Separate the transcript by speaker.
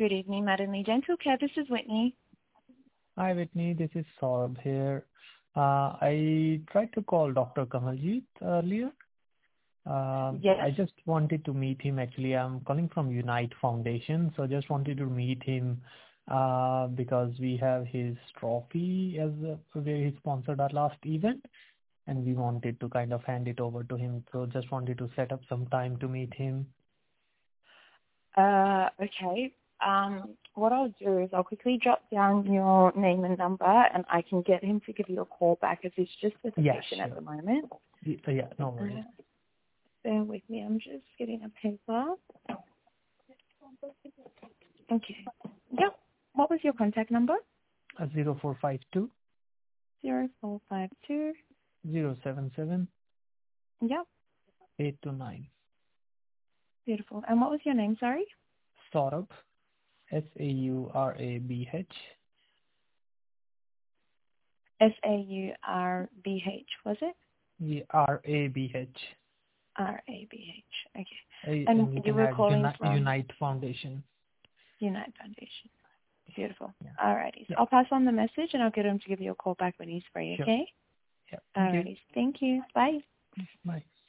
Speaker 1: Good evening, Madam Dental Care. This is Whitney.
Speaker 2: Hi, Whitney. This is Saurabh here. I tried to call Dr. Kamaljeet earlier.
Speaker 1: Yes.
Speaker 2: I just wanted to meet him. Actually, I'm calling from Unite Foundation, so just wanted to meet him because we have his trophy as where he sponsored our last event, and we wanted to kind of hand it over to him. So just wanted to set up some time to meet him.
Speaker 1: Okay. What I'll do is I'll quickly jot down your name and number, and I can get him to give you a call back as he's just with a patient
Speaker 2: Sure.
Speaker 1: at the moment.
Speaker 2: Yeah, no worries.
Speaker 1: Bear with me. I'm just getting a paper. Okay. Yep. What was your contact number?
Speaker 2: 0452
Speaker 1: 0452.
Speaker 2: 077
Speaker 1: Yep.
Speaker 2: 829.
Speaker 1: Beautiful. And what was your name? Sorry.
Speaker 2: Saurabh. Saurabh.
Speaker 1: SAURBH, was it?
Speaker 2: RABH.
Speaker 1: RABH. Okay.
Speaker 2: And you
Speaker 1: you
Speaker 2: can
Speaker 1: were
Speaker 2: add
Speaker 1: calling from
Speaker 2: Unite Foundation.
Speaker 1: Unite Foundation. Beautiful.
Speaker 2: Yeah.
Speaker 1: Alrighty.
Speaker 2: Yeah.
Speaker 1: I'll pass on the message and I'll get him to give you a call back when he's free,
Speaker 2: Sure.
Speaker 1: okay?
Speaker 2: Yeah.
Speaker 1: Alrighty. Thank you. Bye.
Speaker 2: Bye.